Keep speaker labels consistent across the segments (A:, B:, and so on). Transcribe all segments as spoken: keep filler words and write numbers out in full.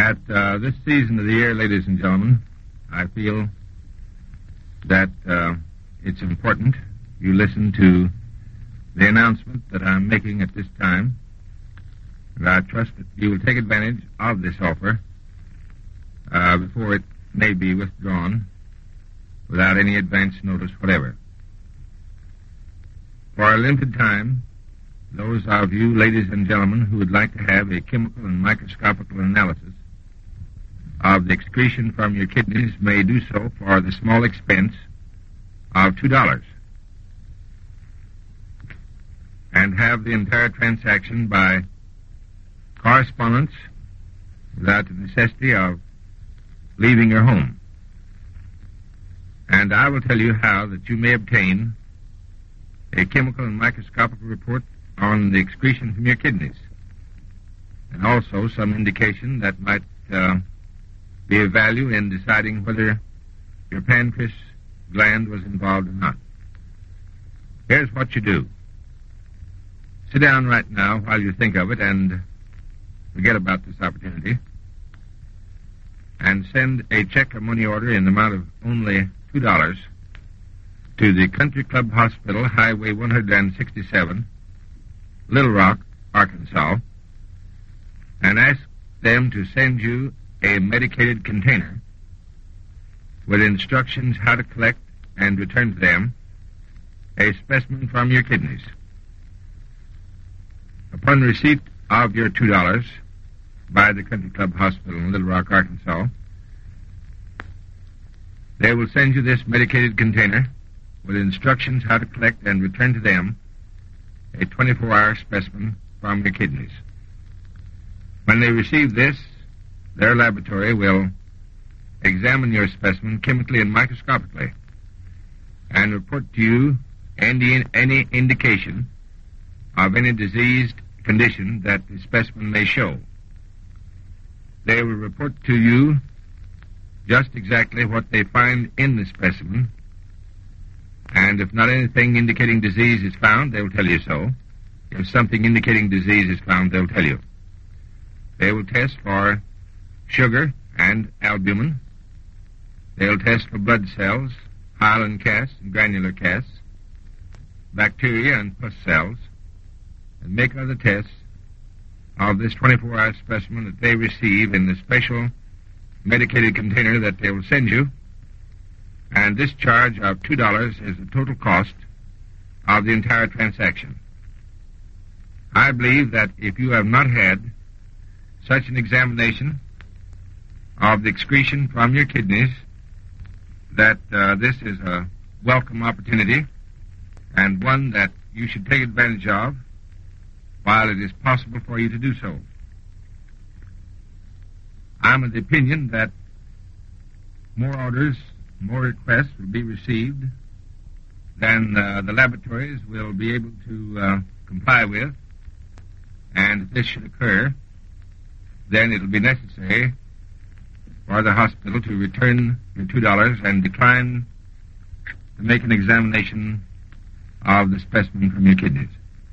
A: At uh, this season of the year, ladies and gentlemen, I feel that uh, it's important you listen to the announcement that I'm making at this time, and I trust that you will take advantage of this offer uh, before it may be withdrawn without any advance notice whatever. For a limited time, those of you, ladies and gentlemen, who would like to have a chemical and microscopical analysis of the excretion from your kidneys may do so for the small expense of two dollars, and have the entire transaction by correspondence without the necessity of leaving your home. And I will tell you how that you may obtain a chemical and microscopic report on the excretion from your kidneys, and also some indication that might uh, be of value in deciding whether your pancreas gland was involved or not. Here's what you do. Sit down right now while you think of it and forget about this opportunity, and send a check or money order in the amount of only two dollars to the Country Club Hospital, Highway one sixty-seven, Little Rock, Arkansas, and ask them to send you a medicated container with instructions how to collect and return to them a specimen from your kidneys. Upon receipt of your two dollars by the Country Club Hospital in Little Rock, Arkansas, they will send you this medicated container with instructions how to collect and return to them a twenty-four hour specimen from your kidneys. When they receive this, their laboratory will examine your specimen chemically and microscopically and report to you any, any indication of any diseased condition that the specimen may show. They will report to you just exactly what they find in the specimen, and if not anything indicating disease is found, they will tell you so. If something indicating disease is found, they'll tell you. They will test for sugar and albumin. They'll test for blood cells, hyaline casts and granular casts, bacteria and pus cells, and make other tests of this twenty-four hour specimen that they receive in the special medicated container that they will send you. And this charge of two dollars is the total cost of the entire transaction. I believe that if you have not had such an examination of the excretion from your kidneys, that uh, this is a welcome opportunity and one that you should take advantage of while it is possible for you to do so. I'm of the opinion that more orders, more requests will be received than uh, the laboratories will be able to uh, comply with, and if this should occur, then it will be necessary for the hospital to return your two dollars and decline to make an examination of the specimen from your kidneys.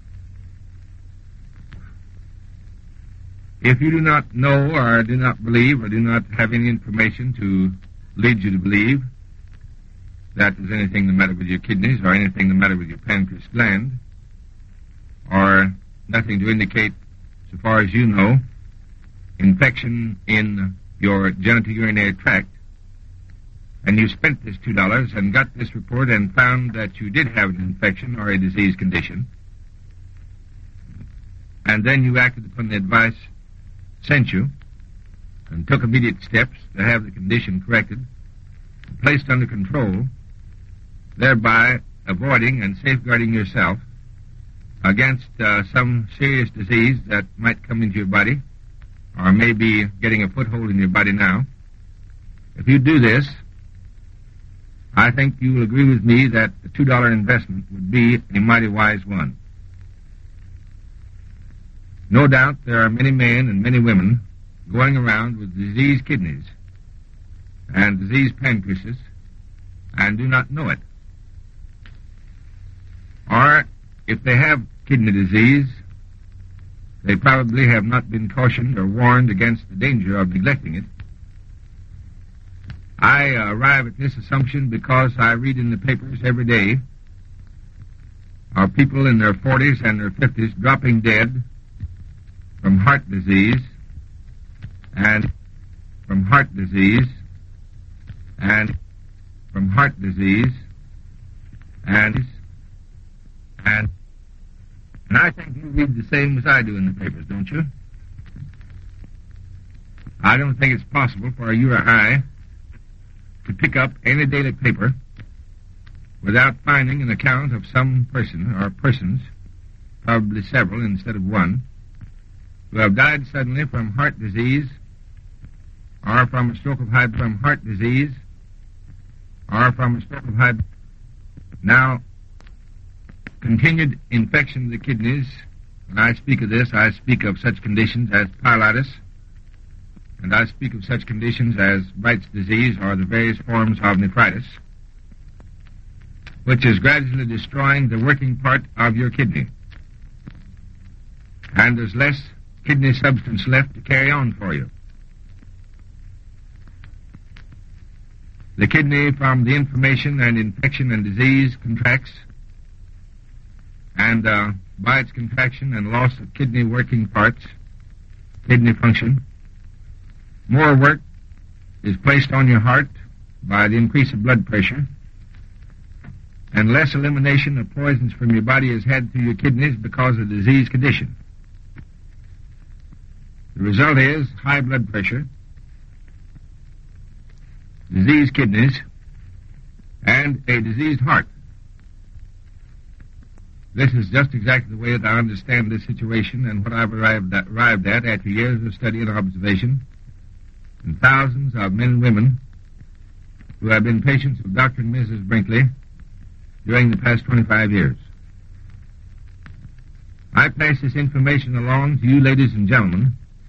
A: If you do not know or do not believe or do not have any information to lead you to believe that there's anything the matter with your kidneys or anything the matter with your pancreas gland, or nothing to indicate, so far as you know, infection in your genitourinary tract, and you spent this two dollars and got this report and found that you did have an infection or a disease condition, and then you acted upon the advice sent you and took immediate steps to have the condition corrected and placed under control, thereby avoiding and safeguarding yourself against uh, some serious disease that might come into your body or may be getting a foothold in your body now. If you do this, I think you will agree with me that the two dollar investment would be a mighty wise one. No doubt there are many men and many women going around with diseased kidneys and diseased pancreases and do not know it. Or if they have kidney disease they probably have not been cautioned or warned against the danger of neglecting it. I uh, arrive at this assumption because I read in the papers every day of people in their forties and their fifties dropping dead from heart disease and from heart disease and from heart disease and and and I think you read the same as I do in the papers, don't you? I don't think it's possible for you or I to pick up any daily paper without finding an account of some person or persons, probably several instead of one, who have died suddenly from heart disease or from a stroke of high from heart disease or from a stroke of high. Now, continued infection of the kidneys, when I speak of this, I speak of such conditions as pyelitis, and I speak of such conditions as Bright's disease or the various forms of nephritis, which is gradually destroying the working part of your kidney. And there's less kidney substance left to carry on for you. The kidney, from the inflammation and infection and disease, contracts, and uh, by its contraction and loss of kidney working parts, kidney function, more work is placed on your heart by the increase of blood pressure, and less elimination of poisons from your body is had through your kidneys because of the disease condition. The result is high blood pressure, diseased kidneys, and a diseased heart. This is just exactly the way that I understand this situation and what I've arrived at, arrived at after years of study and observation, and thousands of men and women who have been patients of Doctor and Missus Brinkley during the past twenty-five years. I pass this information along to you, ladies and gentlemen,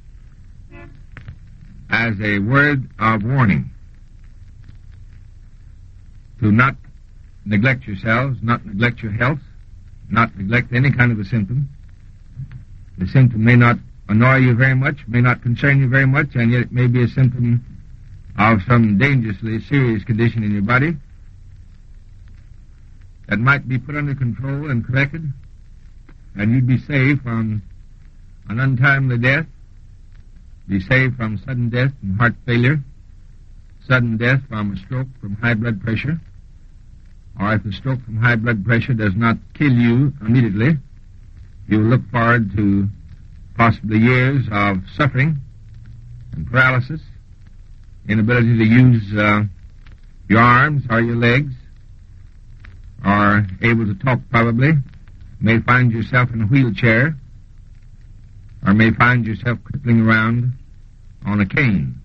A: as a word of warning to not neglect yourselves, not neglect your health, not neglect any kind of a symptom. The symptom may not annoy you very much, may not concern you very much, and yet it may be a symptom of some dangerously serious condition in your body that might be put under control and corrected, and you'd be saved from an untimely death, be saved from sudden death from heart failure, sudden death from a stroke from high blood pressure, or if a stroke from high blood pressure does not kill you immediately, you will look forward to possibly years of suffering and paralysis, inability to use uh, your arms or your legs, or able to talk probably, may find yourself in a wheelchair, or may find yourself crippling around on a cane.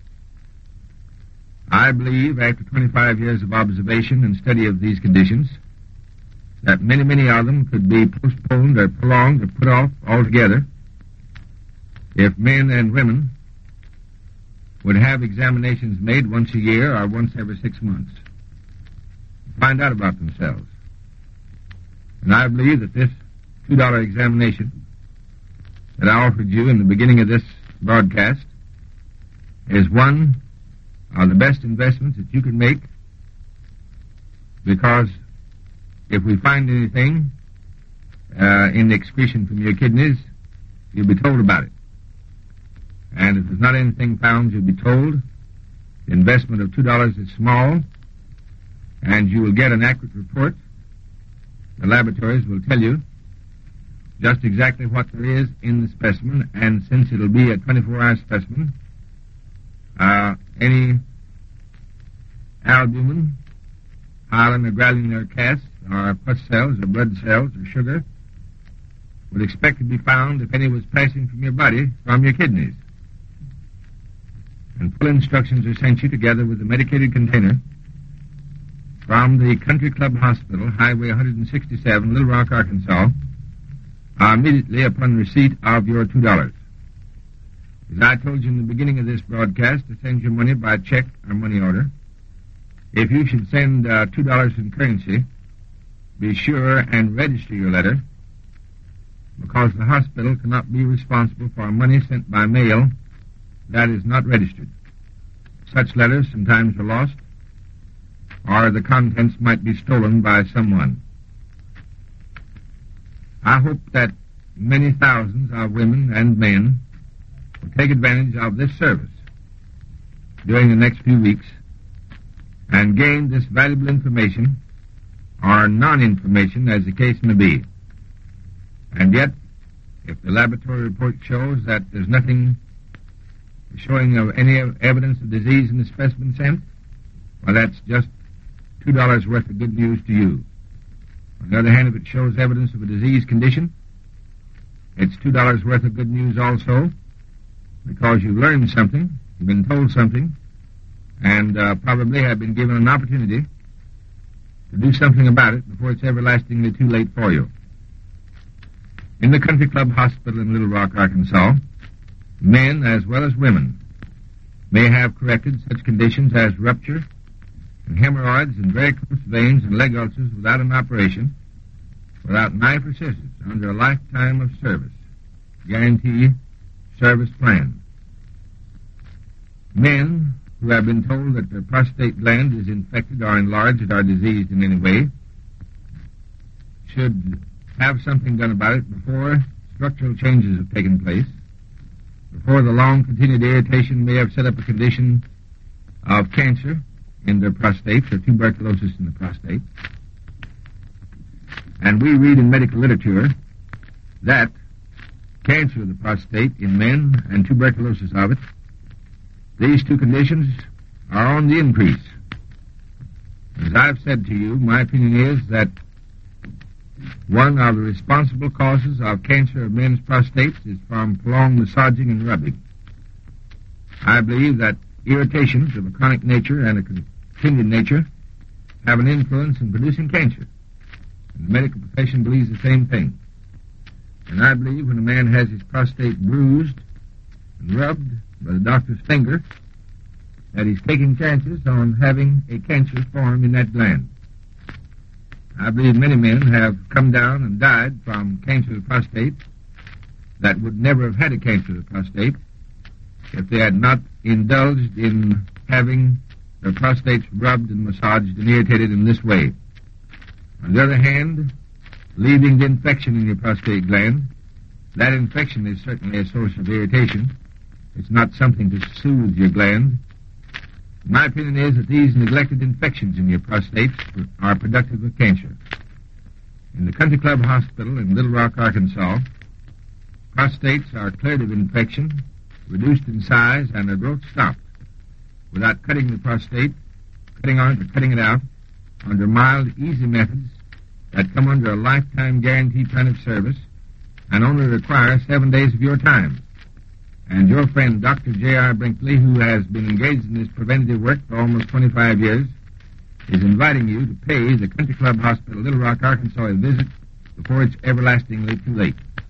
A: I believe, after twenty-five years of observation and study of these conditions, that many, many of them could be postponed or prolonged or put off altogether if men and women would have examinations made once a year or once every six months to find out about themselves. And I believe that this two dollar examination that I offered you in the beginning of this broadcast is one of the best investments that you can make, because if we find anything uh, in the excretion from your kidneys, you'll be told about it. And if there's not anything found, you'll be told. The investment of two dollars is small, and you will get an accurate report. The laboratories will tell you just exactly what there is in the specimen, and since it'll be a twenty-four hour specimen, uh, any albumin, hyaline or granular casts, or pus cells, or blood cells, or sugar, would expect to be found if any was passing from your body from your kidneys. And full instructions are sent you together with the medicated container from the Country Club Hospital, Highway one sixty-seven, Little Rock, Arkansas, uh, immediately upon receipt of your two dollars. As I told you in the beginning of this broadcast, to send your money by check or money order. If you should send uh, two dollars in currency, be sure and register your letter because the hospital cannot be responsible for money sent by mail that is not registered. Such letters sometimes are lost, or the contents might be stolen by someone. I hope that many thousands of women and men will take advantage of this service during the next few weeks and gain this valuable information or non-information as the case may be. And yet, if the laboratory report shows that there's nothing showing of any evidence of disease in the specimen sent, well, that's just two dollars worth of good news to you. On the other hand, if it shows evidence of a disease condition, it's two dollars worth of good news also, because you've learned something, you've been told something, and uh, probably have been given an opportunity to do something about it before it's everlastingly too late for you. In the Country Club Hospital in Little Rock, Arkansas, men as well as women may have corrected such conditions as rupture and hemorrhoids and varicose veins and leg ulcers without an operation, without knife or scissors, under a lifetime of service. Guarantee service plan. Men who have been told that their prostate gland is infected or enlarged or diseased in any way should have something done about it before structural changes have taken place, before the long continued irritation may have set up a condition of cancer in their prostates or tuberculosis in the prostate. And we read in medical literature that cancer of the prostate in men and tuberculosis of it, these two conditions are on the increase. As I've said to you, my opinion is that one of the responsible causes of cancer of men's prostates is from prolonged massaging and rubbing. I believe that irritations of a chronic nature and a continued nature have an influence in producing cancer. And the medical profession believes the same thing. And I believe when a man has his prostate bruised and rubbed by the doctor's finger, that he's taking chances on having a cancer form in that gland. I believe many men have come down and died from cancer of the prostate that would never have had a cancer of the prostate if they had not indulged in having their prostates rubbed and massaged and irritated in this way. On the other hand, leaving the infection in your prostate gland, that infection is certainly a source of irritation. It's not something to soothe your gland. My opinion is that these neglected infections in your prostates are productive of cancer. In the Country Club Hospital in Little Rock, Arkansas, prostates are cleared of infection, reduced in size, and their growth stopped without cutting the prostate, cutting on it or cutting it out, under mild, easy methods that come under a lifetime guarantee plan of service and only require seven days of your time. And your friend, Doctor J R. Brinkley, who has been engaged in this preventative work for almost twenty-five years, is inviting you to pay the Country Club Hospital, Little Rock, Arkansas, a visit before it's everlastingly too late.